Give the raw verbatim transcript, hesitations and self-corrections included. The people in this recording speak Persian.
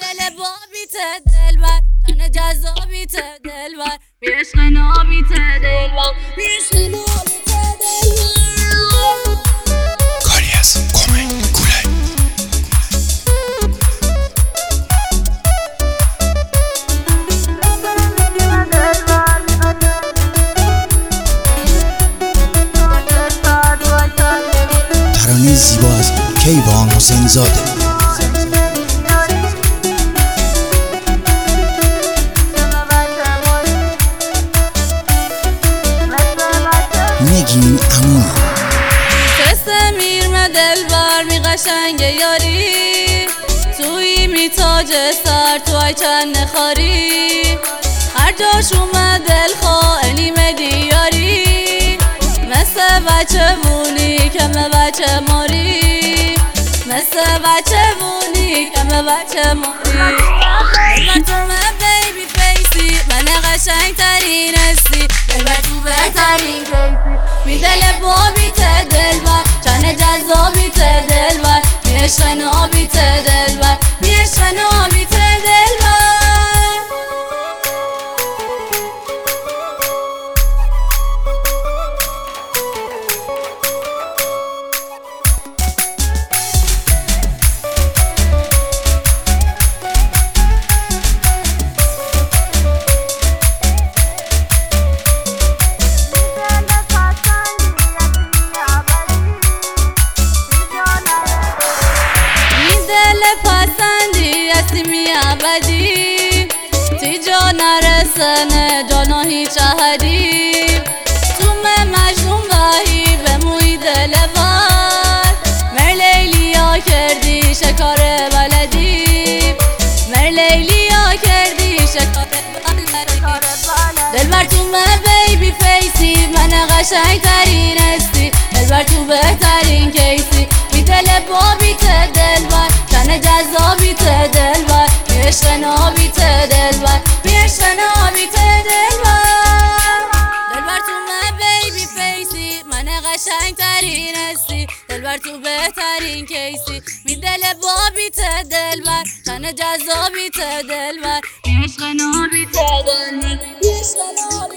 دل بابیت دلبر تن جذابیت دلبر بی عشق نابیت دلبر بی عشق نابیت دلبر کاری از کمک گوله ترانه زیبا از کیوان حسین زاده. نگین امون قصه میرم دلبر می قشنگ یاری توی می تاج سر توی چند نخاری هر جاش اومد دلخواه نیمه دیاری مثل بچه مونی کمه بچه ماری مثل بچه مونی کمه بچه ماری دلبر تو من بیبی فیسی من قشنگ ترین هستی دلبر تو بهترین کیسی می دل بابیت دلبر چند جذابیت دلبر می عشق نابیت دلبر می عشق نابیت دلبر پسندی اسمی ابدی تی جا نرسنه جانا هیچ احدی تو من مجنون بهی بموی دل بر مر لیلیا کردی شکار بلدی مر لیلیا کردی شکار بلدی دلبر تو من بیبی فیسی من قشنگ ترین هستی دلبر تو بهترین کیسی بی دل بابیت دلبر تن جذابیت دلبر بی عشق نابیت دلبر بی عشق نابیت دلبر دلبر تو من بیبی فیسی من قشنگ ترین هستی دلبر تو بهترین کیسی بی دل بابیت دلبر تن جذابیت دلبر بی عشق نابیت دلبر بی عشق نابیت